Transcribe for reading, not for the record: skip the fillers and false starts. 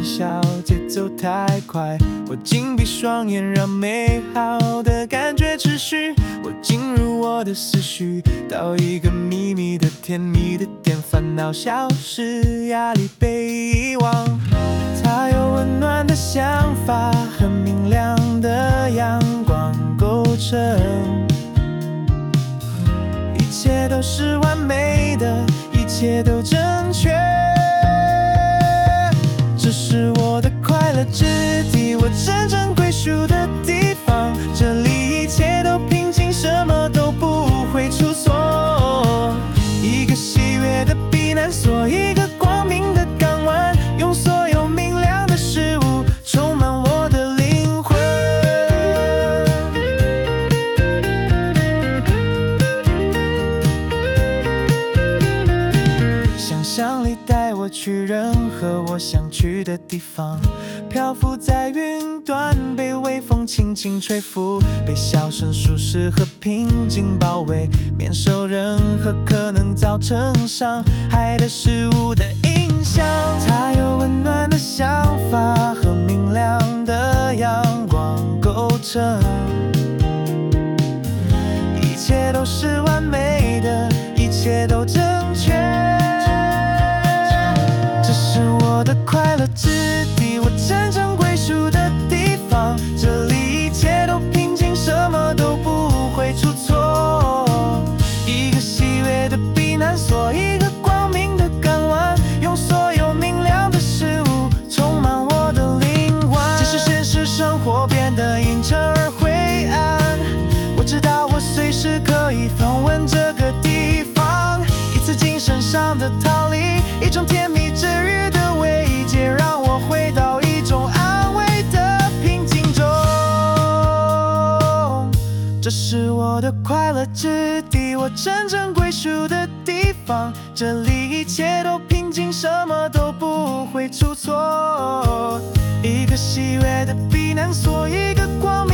笑，节奏太快，我紧闭双眼，让美好的感觉持续。我进入我的思绪，到一个秘密的甜蜜的点，烦恼消失，压力被遗忘。它有温暖的想法和明亮的阳光构成，一切都是完美的，一切都正确。这是我的快乐之地，我真正归属的地方。这里一切都平静，什么都不会出错。一个喜悦的避难所，一个光明的港湾，用所有明亮的事物充满我的灵魂。想象力带我去任何我想去的地方，漂浮在云端，被微风轻轻吹拂，被笑声、舒适和平静包围，免受任何可能造成伤害的事物的影响。它有温暖的想法和明亮的阳光构成，一切都是完美的，一切都正确。这是我的快乐之地，我真正归属的地方。这里一切都平静，什么都不会出错。一个喜悦的避难所，一个光明的港湾，用所有明亮的事物充满我的灵魂。即使现实生活变得阴沉而灰暗，我知道我随时可以访问这个地方。一次精神上的逃离，一种甜蜜治愈的慰藉，让我回到一种安慰的平静中。这是我的快乐之地，我真正归属的地方。这里一切都平静，什么都不会出错。一个喜悦的避难所，一个光明